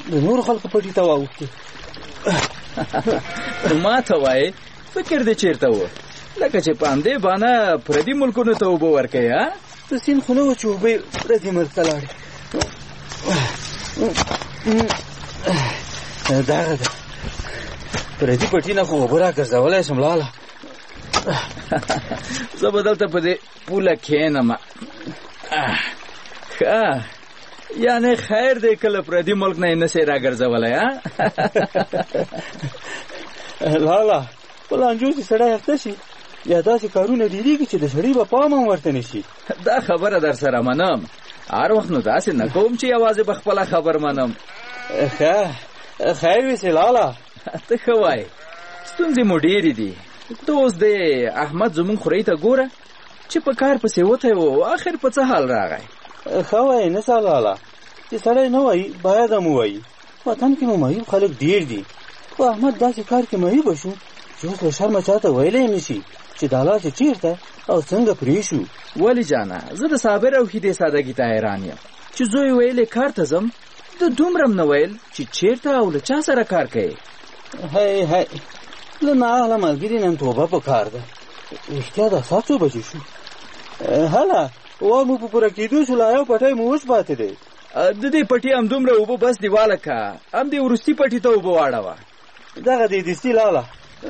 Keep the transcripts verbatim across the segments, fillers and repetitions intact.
د نورو خلکو پټي ته واوښتې. ما ته وایې فکر دې چېرته و لکه چې په همدې بانه پردي ملکونو ته اوبه ورکوې؟ ها د سیند خو نه وه چې اوبه یې پردي ملک ته لاړې. دغه ده پردي پټي نه خو اوبه را ګرځولی شم لاله. زه به دلته په دې پوله کښېنم. ښه یعنې خیر دی کله پردي ملک نه یې نسې را ګرځولی؟ ها لاله په لانجو چې سړی هفته شي یا داسې کارونه ډېرېږي چې د سړي به پام هم ورته نه شي. دا خبره در سره منم. هر وخت نو داسې نه کوم چې یوازې به خپله خبر منم. ښه خیر ویسې لاله. ته ښه وایې ستونزې مو ډېرې دي. ته اوس د احمد زموږ خورۍ ته ګوره چې په کار پسې وتی و آخر په څه حال راغی؟ ښه وایې نه سه لاله چې سړی نه وایي باید هم ووایي. وطن کې مو معیوب خلک ډېر دي. خو احمد داسې کار کې معیوبه شو چې اوس له شرمه چاته ویلی نه شي چې دا لا چې چېرته او څنګه پرې شو. ولې جانه زه د صابر او ښیدې سادګي ته حیران یم چې زوی ویلې کار ته ځم د دومره م نه ویل چې چېرته او له چا سره کار کوې. هی هی له نااهله ملګري نن توبه په کار ده. رښتیا دا ساعت څو بجې شو؟ هله وا مو په پوره کېدو شو لا یو پټی مو اوس پاتې دی. د دې پټي همدومره اوبه بس دې والکه هم دې وروستي پټي ته اوبه واړوه. دغه دې دستي لاله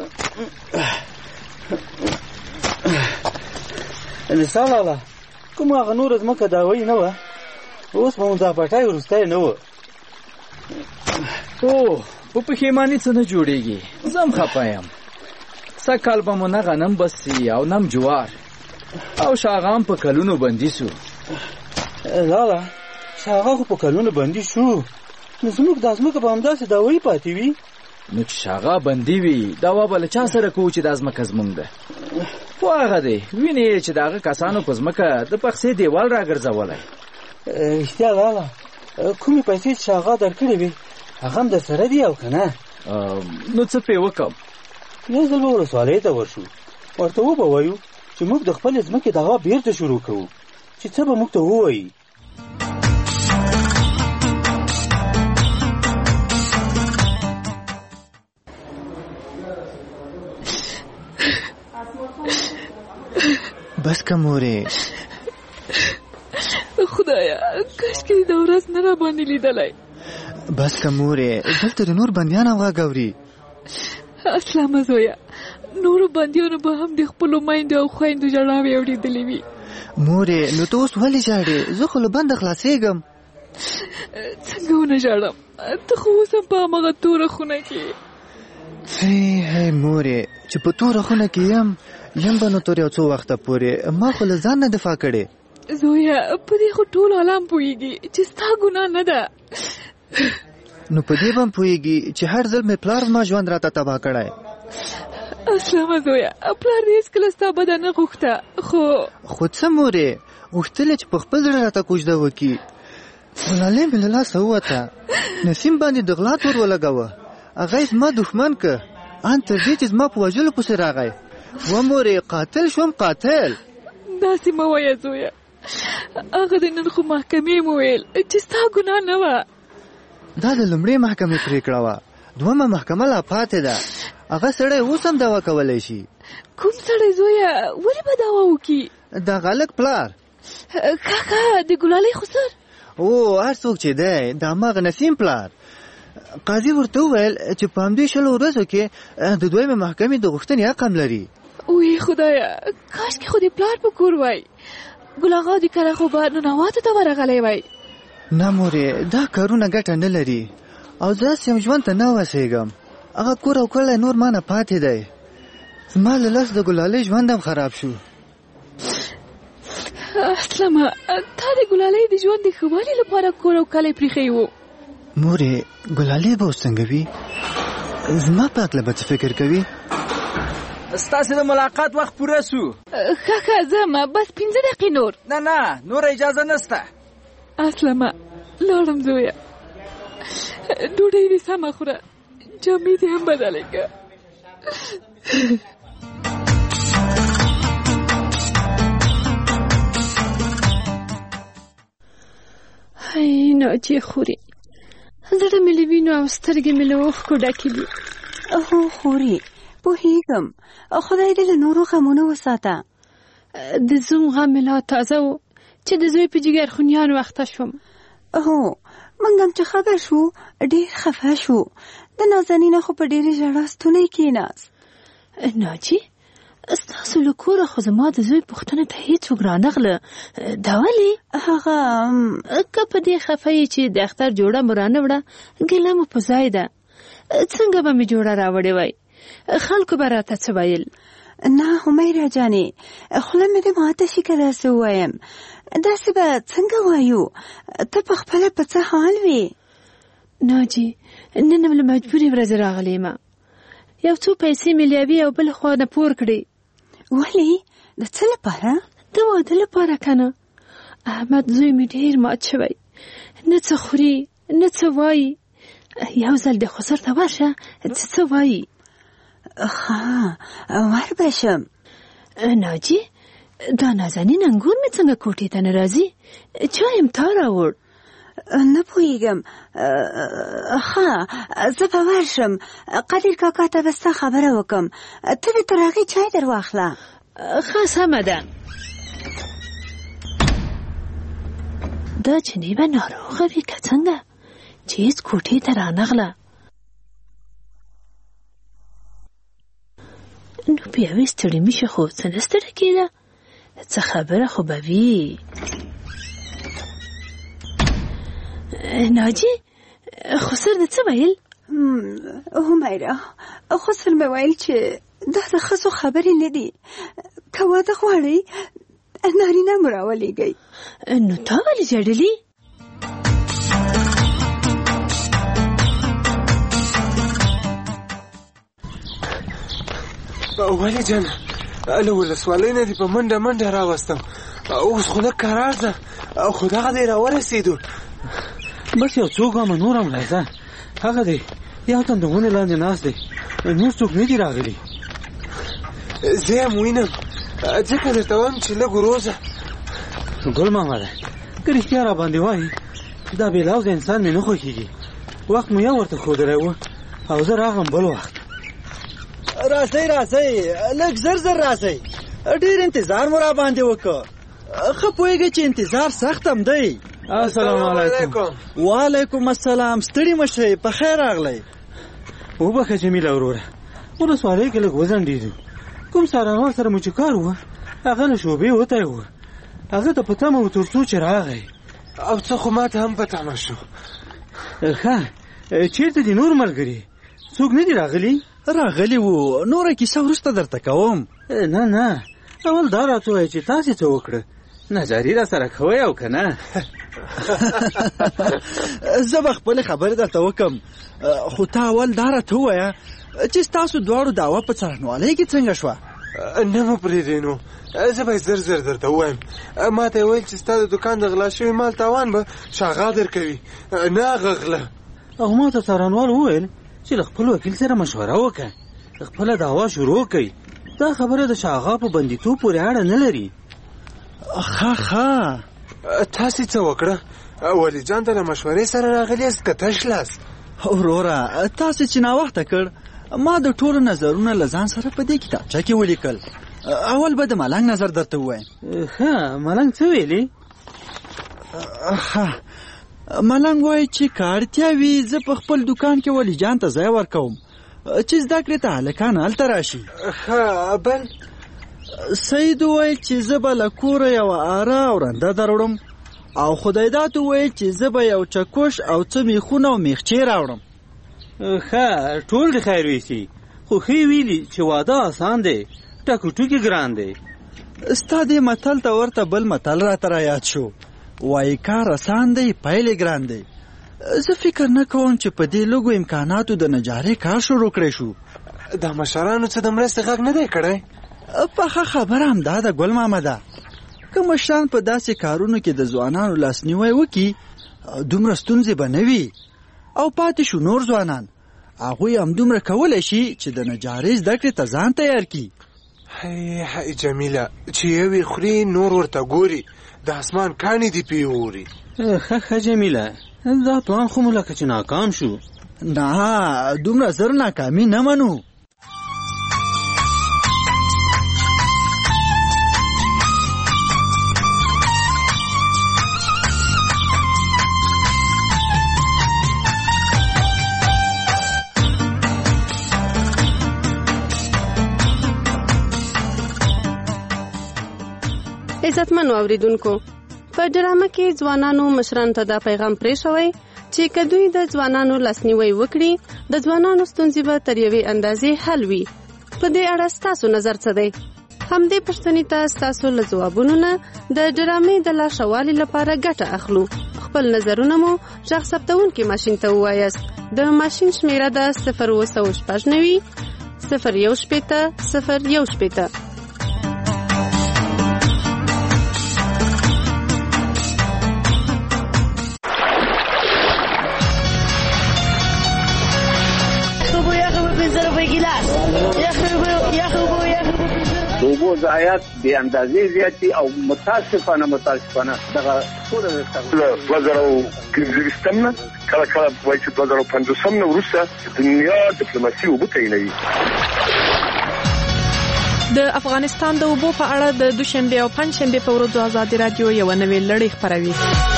نسا لاله کوم هغه نوره ځمکه داوی نه وه اوس به مو دا پټی وروستی نه وه. او په پښیماني څه نه جوړېږي. زه هم خفه یم. سږ کال به مو نه غنم بسي او نم جوار او شاغام په کلونو بندي سو. لاله شاغه خو په کلونو بندي شو نو زموږ دا ځمکه به همداسې داوی پاتې وي. نو چې شاغه بندي وي دوا به له چا سره کوو چې دا ځمکه زموږ ده؟ خو هغه دی وینې چې د هغه کسانو په ځمکه د پخسې دیوال را ګرځولی. رښتیا لاله کومې پیسې چې شاغه درکړې وي هغه هم در سره دي او که نه؟ نو څه پرې وکړم؟ یو ځل به ولسوالۍ ته ورشو ورته وبه وایو چې موږ د خپلې ځمکې دغه بیرته شروع کوو چې څه به موږ ته ووایي. بس که مورې خدایا کاشکې دا ورځ نه را باندې لیدلی. بس که مورې دلته د نور بندیان هم غږ اوري. اسلامه زویه نورو بندیانو به هم د خپلو میندو او خویندو ژړاوې اورېدلې وي. مورې نو ته اوس ولې ژاړې؟ زه خو له بنده خلاصېږم. څنګه ونه ژاړم ته خو اوس هم په همغه توره خونه کې. هی هی مورې چې په توره خونه کې یم یم به نو تر یو څو وخته پورې ما خو له ځان نه دفاع کړې. زویه په دې خو ټول عالم پوهېږي چې ستا ګناه نه ده. نو په دې به هم پوهېږي چې هر ځل مې پلار زما ژوند راته تباه کړی. اسلامه زویه پلار دې هېڅکله ستا بده نه غوښته خو خو څه مورې غوښتل چې په خپل زړه راته کوژده وکړي. ګلالۍ مې له لاسه ووته نسیم باندې د غلا تور ولګوه هغه یې زما دښمن که ان تر دې چې زما په وژلو پسې راغی. و مورې قاتل شوم قاتل. داسې مه وایه زویه هغه د نن خو محکمې مو ویل چې ستا ګناه نه وه. دا د لومړۍ محکمې پرېکړه وه. دویمه محکمه لا پاتې ده. هغه سړی اوس هم دعوا کولی شي. کوم سړی زویه ولې به دعوا وکړي؟ د غلک پلار کاکا د ګلالۍ خسر. او هر څوک چې دی د هماغه نسیم پلار. قاضي ورته وویل چې په همدې شلو ورځو کې د دویمې محکمې د غوښتنې حق هم لري. وی خدایا کاشکې خو دې پلار په کور وای ګل اغا دې کله خو به ننواتو ته ورغلی وای. نه مورې دا کارونه ګټه نه لري او زه سم ژوند ته نه وسېږم. هغه کور او کلی نور مانه پاتې دی. زما له لاسه د ګلالۍ ژوند هم خراب شو. اسلامه تا د ګلالۍ د ژوند د ښه والي لپاره کور او کلی پرېښی و. مورې ګلالۍ به اوس څنګه وي؟ زما په هکله به څه فکر کوي؟ ستاسې د ملاقات وخت پوره سو. ښه ښه ځم بس پنځه دقیقې نور. نه نه نور اجازه نسته. اسلامه لاړم زویه ډوډۍ دې سمه خوره جامې دې هم بدلې که. هی ناجیه خوري زړه مې له وینو او سترګې مې له اوښکو ډکې دي. هو خورې پوهېږم، خدای دې له نورو غمونه وساته. د زوم غم مې لا تازه و چې د زوی په جګر خونیانو اخته شوم. هو موږ هم چې خبر شو ډېر خفه شو. د نازنینه خو په ډېرې ژړا ستونی کېناست. ناجي ستاسو له کوره خو زما د زوی پوښتنې ته هېڅوک رانغله، دا ولې؟ هغه که په دې خفه یې چې د اختر جوړه مو رانه وړه، ګیله مو په ځای ده. څنګه به مې جوړه راوړې وای؟ خلکو به راته څه ویل؟ نه همیره جانې، خوله مې دې ماته شي که داسې ووایم. داسې به څنګه وایو؟ ته په خپله په څه حال وې؟ ناجي نن م له مجبورې ورځې راغلی یم. یو څو پیسې مې له یوې او بل خوا نه پور کړې. ولې؟ د څه لپاره؟ د واده لپاره که نه. احمد زوی مې ډېر مات شوی، نه څه خوري نه څه وایي. یو ځل د خسر ته ورشه څه څه وایي. ښه ور به شم. ناجي دا نازنین انګور مې څنګه کوټې ته نه راځي؟ چا یم تا راوړ؟ نه پوهېږم. ښه زه به ورشم، قدیر کاکا ته به ستا خبره وکړم. ته د تر هغې چای در واخله. ښه سمه ده. دا جنې به ناروغه وي که څنګه چې هېڅ کوټې ته رانغله. نو بیا وې ستړې مې شي، خو څه نه ستړې کېده، څه خبره خو به وي. ناجي خسر د څه ویل؟ همیره خسر مې ویل چې دا د ښځو خبرې نه دي، که واده غواړئ نارینه مو راولېږئ. نو تا ولې ژړلي؟ ولې جانه له ولسوالۍ نه دې په منډه منډه راوستم، اوس خو لږ کرار ده، خو دغه دی راورسېدو. بس یو څو ګامه نور هم راځه. هغه دی یو تن د ونې لاندې ناست دی، نور څوک نه دي راغلي. زه هم وینم، ځکه درته وایم چې لږ وروځه. ګل مامده که رښتیا را باندې وایي دا بېلوزه انسان مې نه خوښېږي. وخت مو یو ورته ښودلی و او زه راغلم بل وخت. راځئ راځئ لږ زر زر راځئ، ډېر انتظار مو را باندې وکړ. ښه پوهېږئ چې انتظار سخت هم دی. السلام علیکم. وعلیکم السلام. ستړي مه شئ، په خیر راغلی. وبخښه جمیله وروره، ولسوالۍ کې لږ وځنډېدو. کوم څارنوال سره مو چې کار و هغه له شعبې وتی و، هغه ته په تمه و تر څو چې راغی. او څه خو ماته هم په تمه شو. ښه چېرته دي نور ملګري؟ څوک نه دي راغلي؟ راغلی وو، نوره کیسه وروسته درته کوم. نه نه اول دا راته وایه چې تاسې څه وکړه، نجاري را سره کوئ او که نه؟ زه به خپلې خبرې درته وکم، خو تا اول دا راته ووایه چې ستاسو دواړو دعوه په څرنګوالۍ کې څنګه شوه؟ نه مو پرېږدئ نو، زه به یې زر زر درته ووایم. ما ته یې ویل چې ستا د دوکان د غلا شوي مال تاوان به شاغا درکوي، نه هغه غله. او ما ته څارنوال وویل چې له خپل وکیل سره مشوره وکړه، خپله دعوه شروع کړئ. دا خبره د شاغا په بندیتوب پورې اړه نه لري. ښه ښه تاسې څه وکړه؟ ولی جان ته له مشورې سره راغلی یاست که تش لاس؟ وروره تاسې چې ناوخته کړ، ما د ټولو نظرونه له ځان سره په دې کتابچه کې ولیکل. اول به د ملنګ نظر درته ووایم. ښه ملنګ څه ویلي؟ ښه ملنګ وایي چې که اړتیا وي زه په خپل دوکان کې ولی جان ته ځای ورکوم چې زده کړې ته هلکان هلته راشي. ښه بل؟ سید وویل چې زه به له کوره یوه اره او رنده دروړم، او خدایداد وویل چې زه به یو چکش او څه میخونه او میخچې راوړم. ښه ټول د خیر ویسي، خو ښې ویلي چې واده آسان دی، ټکو ټوکې ګران دی. ستا دې متل ته ورته بل متل راته رایاد شو، وایي کار آسان دی پیل یې ګران دی. زه فکر نه کوم چې په دې لږو امکاناتو د نجارۍ کار شروع کړی شو. د مشرانو څه د مرستې غږ نه دی کړی؟ پخه خبره همدا ده ګل محمده، که مشران په داسې کارونو کې د ځوانانو لاسنیوی وکړي دومره ستونزې به نه وي، او پاتې شو نور ځوانان، هغوی همدومره کولی شي چې د نجارۍ زده کړې ته ځان تیار کړي. هی هی جمیله چې یوې خوري نور ورته ګوري، د اسمان کاڼي دي پې اوري. ښه ښه جمیله دا پلان خو مو لکه چې ناکام شو. نه دومره زر ناکامي نه منو. عزتمنو اوریدونکو، په ډرامه کې ځوانانو مشرانو ته دا پیغام پرې شوی چې که دوی د ځوانانو لاسنیوی وکړي، د ځوانانو ستونزې به تر یوې اندازې حل وي. په دې اړه ستاسو نظر څه دی؟ همدې پوښتنې ته ستاسو له ځوابونو نه د ډرامې د لا ښه والي لپاره ګټه اخلو. خپل نظرونه مو غږ ثبتونکي ماشین ته ووایاست. د ماشین شمیره ده صفر اوه سوه شپږ نوي صفر یو شپېته صفر یو شپېته. اوبو ضایعات بې اندازې زیات دي او متاسفانه متاسفانه دغه ټوله له دوه زره او پنځه نه کله کله وایي چې دوه زره او پنځوسم نه وروسته دنیا ډیپلوماسي اوبو تعینوي. د افغانستان د اوبو په اړه د دوشنبې او پنجشنبې په ورځو ازادي راډیو یوه نوې لړۍ خپروي.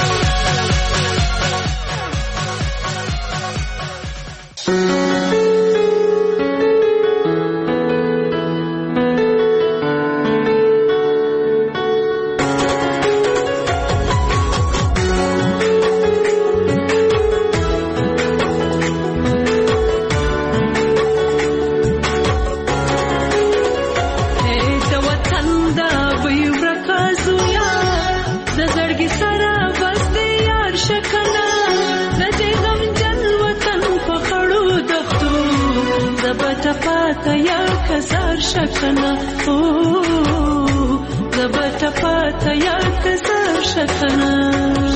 شکنه او زبط پاتا یا کزار شکنه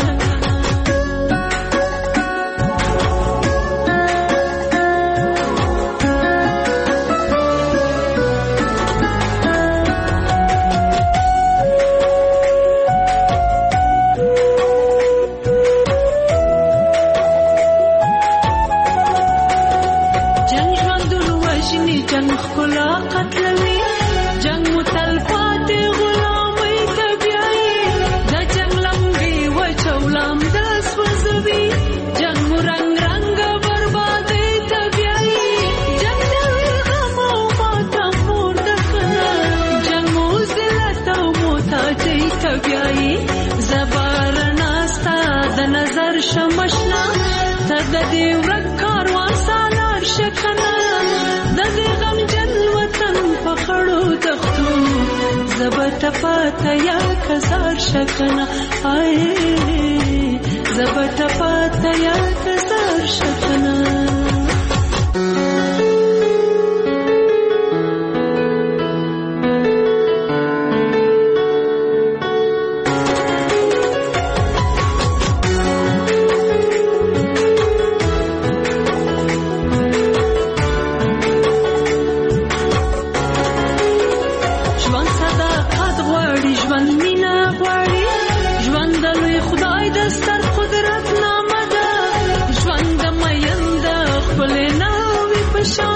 پاتا یا کزار شکنه آئے زبط پاتا یا کزار شکنه show